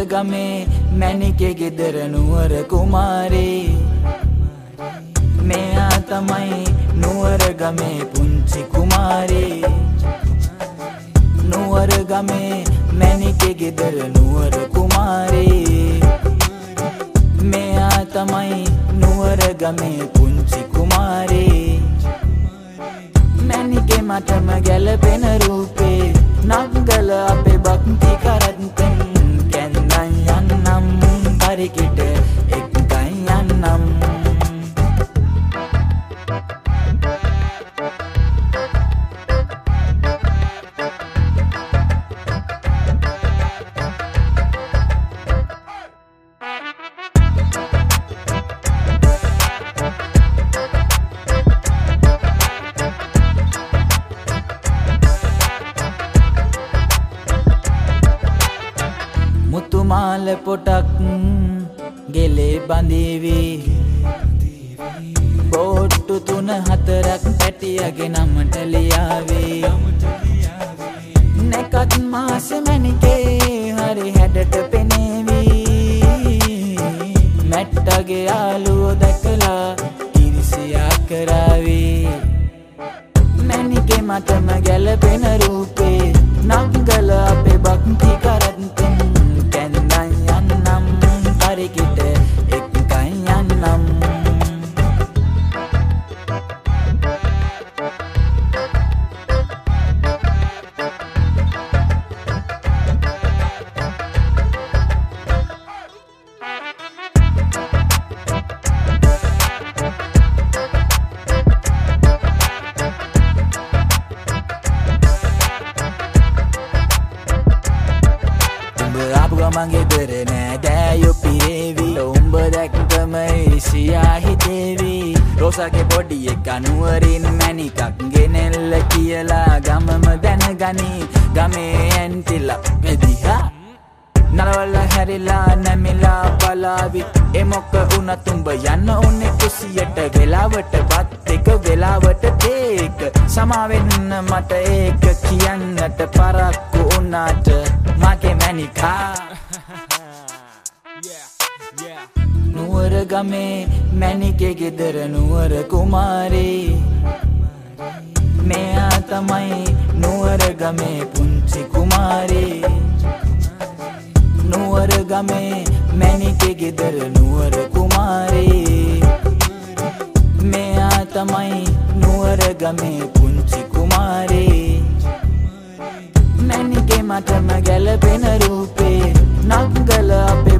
ගමේ මැණිකේ ගෙදර නුවර කුමාරේ මෙයා තමයි නුවර ගමේ පුංචි කුමාරේ නුවර ගමේ මැණිකේ ගෙදර නුවර කුමාරේ මෙයා තමයි නුවර ගමේ පුංචි කුමාරේ මැණිකේ මටම ගැලපෙන රූපේ නංගල අපේ භක්ති කරත්තෙන් කැන්දන් යන්නම් පරිකිට එක්කන් යන්නම් මුතුමාල පොටක් ගෙලේ බඳීවි බෝට්ටු 3-4ක් පැටියගේ නමට ලියාවේ නැකත් මාස මැණිකේ හරි හැඩට පෙනේවි මැට්ටගේ යාළුවෝ දැකලා ඉරිසියා කරාවේ මැණිකේ මටම ගැලපෙන රූපේ නංගල අපේ භක්ති කරත්තෙන් පරිකිට එක්කන් යන්නම් මගේ දර නෑ දෑයෝ පිරේවි උඹ දැක්කම ඉසියා හිතේවි රෝසගේ පොඩි එක නුවරින් මැණිකක් ගෙනෙල්ල කියලා ගමම දැනගනි ගමේ ඇන්ටිලා මෙදිහා නලවල හැරිලා නැමිලා බලාවි එමොක උනත් උඹ යන්න ඕනේ කුසියට වෙලාවට වත් එක වෙලාවට තේක සමාවෙන්න මට ඒක කියන්නට පරක්කු උනාට මගේ මැණිකා නුවර ගමේ මැණිකේ ගෙදර නුවර කුමාරේ මෙයා තමයි නුවර ගමේ පුංචි කුමාරේ නුවර ගමේ මැණිකේ ගෙදර නුවර කුමාරේ මෙයා තමයි නුවර ගමේ පුංචි කුමාරේ මැණිකේ මටම ගැලපෙන රූපේ නංගල අපේ